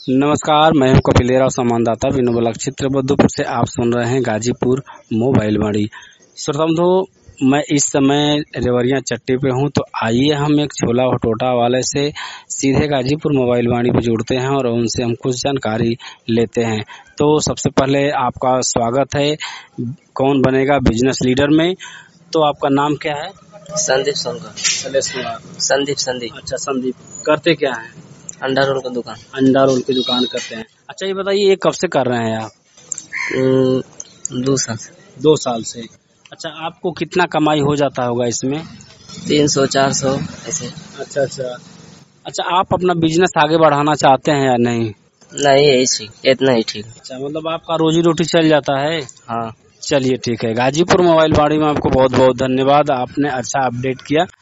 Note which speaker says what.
Speaker 1: नमस्कार, मैं हूं कपिलेरा संवाददाता विनोद ब्लॉक क्षेत्र बुद्धपुर से। आप सुन रहे हैं गाजीपुर मोबाइल वाणी। श्रोताबंधु, मैं इस समय रेवरिया चट्टी पे हूं, तो आइए हम एक छोला भटूरा वाले से सीधे गाजीपुर मोबाइल वाणी पे जुड़ते हैं और उनसे हम कुछ जानकारी लेते हैं। तो सबसे पहले आपका स्वागत है। कौन बनेगा बिजनेस लीडर में? तो आपका नाम क्या है?
Speaker 2: संदीप सोनकर। संदीप।
Speaker 1: अच्छा संदीप, करते क्या है?
Speaker 2: अंडा रोल का दुकान।
Speaker 1: अंडा रोल की दुकान करते हैं। अच्छा ये बताइए, ये कब से कर रहे हैं आप?
Speaker 2: 2 साल से।
Speaker 1: 2 साल से। अच्छा, आपको कितना कमाई हो जाता होगा इसमें?
Speaker 2: 300-400 ऐसे।
Speaker 1: अच्छा, आप अपना बिजनेस आगे बढ़ाना चाहते हैं या नहीं?
Speaker 2: नहीं, यही ठीक, इतना ही ठीक।
Speaker 1: अच्छा, मतलब आपका रोजी रोटी चल जाता है?
Speaker 2: हाँ।
Speaker 1: चलिए ठीक है। गाजीपुर मोबाइल वाणी में आपको बहुत बहुत धन्यवाद, आपने अच्छा अपडेट किया।